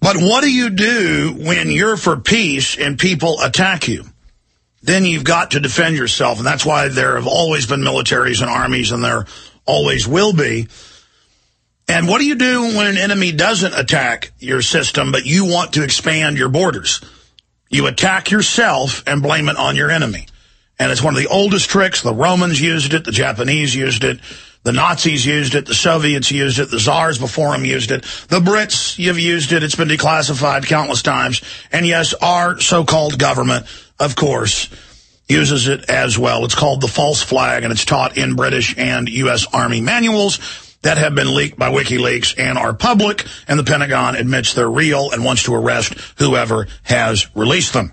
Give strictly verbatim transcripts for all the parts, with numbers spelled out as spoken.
But what do you do when you're for peace and people attack you? Then you've got to defend yourself, and that's why there have always been militaries and armies, and there always will be. And what do you do when an enemy doesn't attack your system, but you want to expand your borders? You attack yourself and blame it on your enemy. And it's one of the oldest tricks. The Romans used it. The Japanese used it. The Nazis used it. The Soviets used it. The Tsars before them used it. The Brits, you've used it. It's been declassified countless times. And yes, our so-called government, of course, uses it as well. It's called the false flag, and it's taught in British and U S Army manuals that have been leaked by WikiLeaks and are public, and the Pentagon admits they're real and wants to arrest whoever has released them.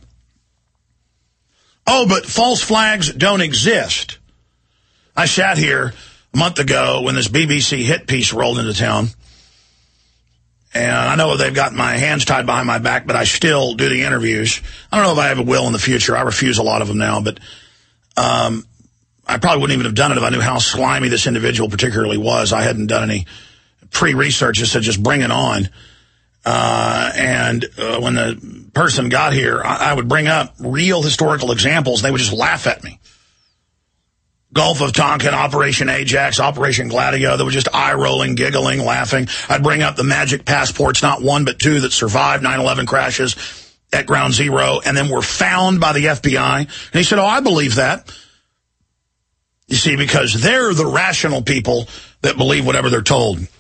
Oh, but false flags don't exist. I sat here a month ago when this B B C hit piece rolled into town, and I know they've got my hands tied behind my back, but I still do the interviews. I don't know if I ever will in the future. I refuse a lot of them now, but um, I probably wouldn't even have done it if I knew how slimy this individual particularly was. I hadn't done any pre-research. Just said, just bring it on. Uh, and uh, when the person got here, I, I would bring up real historical examples. They would just laugh at me. Gulf of Tonkin, Operation Ajax, Operation Gladio. They were just eye-rolling, giggling, laughing. I'd bring up the magic passports, not one but two, that survived nine eleven crashes at Ground Zero and then were found by the F B I. And he said, oh, I believe that. You see, because they're the rational people that believe whatever they're told.